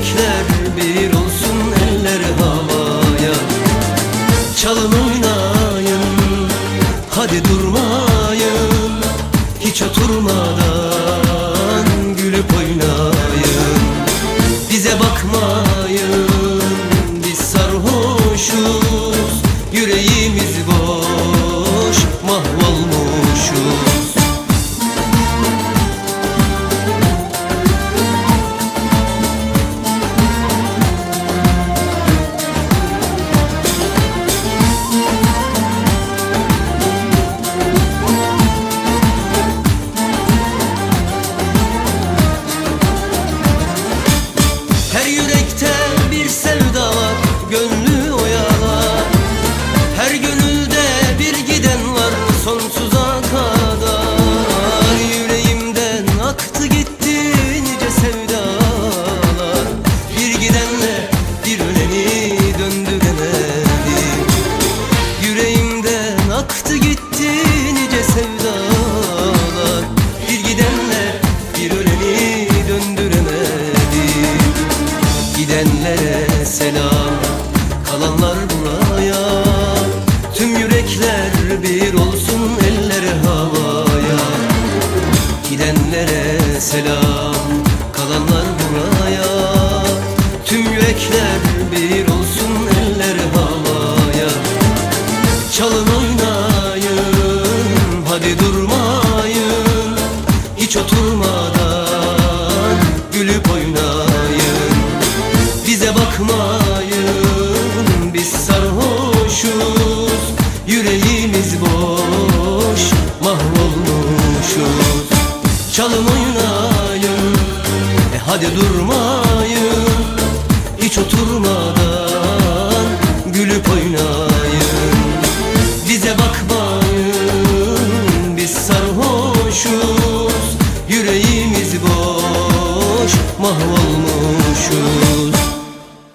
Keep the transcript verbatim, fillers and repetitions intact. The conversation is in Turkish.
yürekler bir olsun, eller havaya. Çalın oynayın, hadi durmayın, hiç oturmadan gülüp oynayın. Bize bakmayın, biz sarhoşuz, yüreğimiz boş, mahvolmuşuz. Her yürekte bir sevda var, gönlü oyalar. Her gönülde bir giden var, sonsuza kadar. Yüreğimden aktı gitti nice sevdalar. Bir gidenle bir öleni döndüremedim. Yüreğimden aktı gitti nice sevdalar. Bir gidenle bir öleni döndüremedim. Gidenlere selam, kalanlar buraya. Tüm yürekler bir olsun, eller havaya. Gidenlere selam, kalanlar buraya. Tüm yürekler bir olsun, eller havaya. Çalın oynayın, hadi durmayın, hiç oturmadan gülüp oynayın. Bize bakmayın, biz sarhoşuz, yüreğimiz boş, mahvolmuşuz. Çalın oynayın, e hadi durmayın, hiç oturmadan gülüp oynayın. Bize bakmayın, biz sarhoşuz, yüreğimiz boş, mahvolmuşuz.